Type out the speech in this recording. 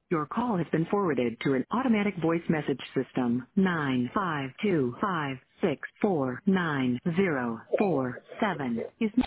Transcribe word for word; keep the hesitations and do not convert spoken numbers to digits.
Your call has been forwarded to an automatic voice message system. Nine five two five six four nine zero four seven is